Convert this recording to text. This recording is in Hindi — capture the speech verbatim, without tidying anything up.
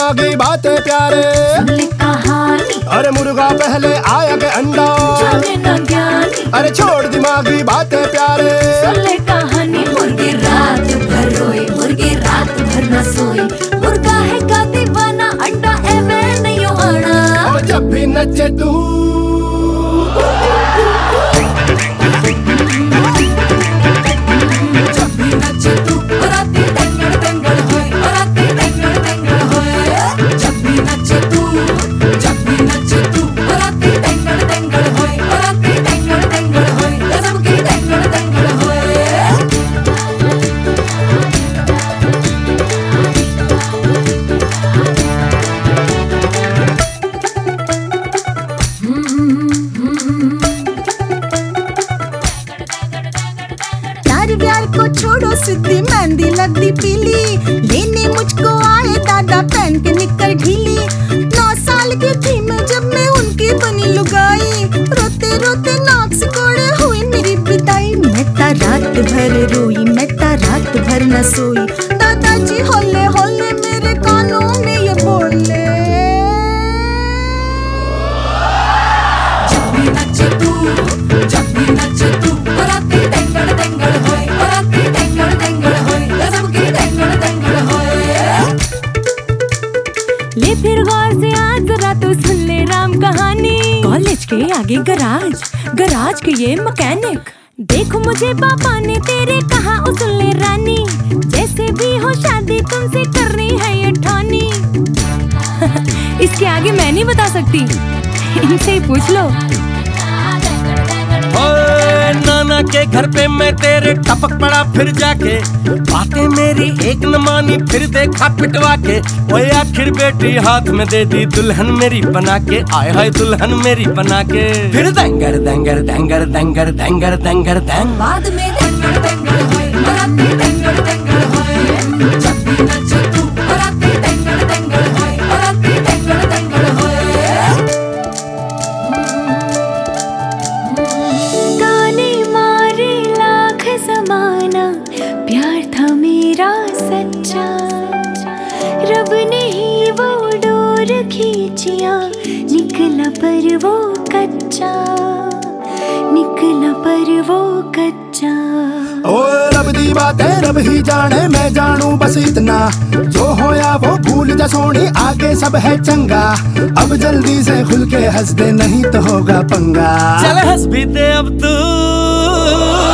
दिमागी बातें प्यारे, सुन ले कहानी। अरे मुर्गा पहले आया के अंडा, जाने ना ज्ञानी। अरे छोड़ दिमागी बातें प्यारे, सुन ले कहानी। मुर्गी रात भर रोई, मुर्गी रात भर न सोई, मुर्गा है का दीवाना, अंडा एवे नहीं आना। और जब भी नचे तू जब भी नचे तू राती टेंगड़ टेंगड़ होए, राती टेंगड़ टेंगड़ होए। जब भी नचे तू, जब भी नचे तू राती टेंगड़ टेंगड़ होए, राती टेंगड़ टेंगड़ होए, गजब की टेंगड़ टेंगड़ होए। प्यार को छोड़ो सिद्धि मेहंदी लगती पीली, लेने मुझको आए दादा पहन के निकर ढीली। नौ साल की थी मैं जब मैं उनकी बनी लुगाई, रोते रोते नाक से कोड़े हुई मेरी बिदाई। मैं ता रात भर रोई, मैं ता रात भर न सोई, दादाजी होले होले मेरे कानों में ये बोले। जब भी नचे तू, जब भी नचे तू राती टेंगड़ टेंगड़ होए, राती टेंगड़ टेंगड़ होए, गजब की टेंगड़ टेंगड़ होए। ले फिर गौर से आज जरा तू सुन ले राम कहानी। कॉलेज के आगे गराज, गराज के ये मैकेनिक, देखो मुझे पापा ने तेरे कहा ओ सुन ले रानी, जैसे भी हो शादी तुमसे करनी है ये ठानी। इसके आगे मैं नहीं बता सकती, इनसे ही पूछ लो। ओए नाना के घर पे मैं तेरे टपक पड़ा फिर जाके, बातें मेरी एक न मानी फिर देखा पिटवा के। ओए आखिर बेटी हाथ में दे दी दुल्हन मेरी बना के, आए हाय दुल्हन मेरी बना के। फिर देंगर देंगर देंगर देंगर देंगर देंगर देंग बाद में देंगर देंगर होए, राती देंगर देंगर होए। जब भी नचे तू राती देंगर देंगर होए, राती देंगर देंगर होए। गाने मारे लाख ज़माना, प्यार था मेरा सच्चा, रब ने ही वो डोर खींचिया, निकला पर वो कच्चा, निकला पर वो कच्चा। ओ रब दी बातें रब ही जाने, मैं जानू बस इतना, जो होया वो भूल जा सोनी, आगे सब है चंगा। अब जल्दी से खुल के हंस दे नहीं तो होगा पंगा। चल हंस भी दे अब तू।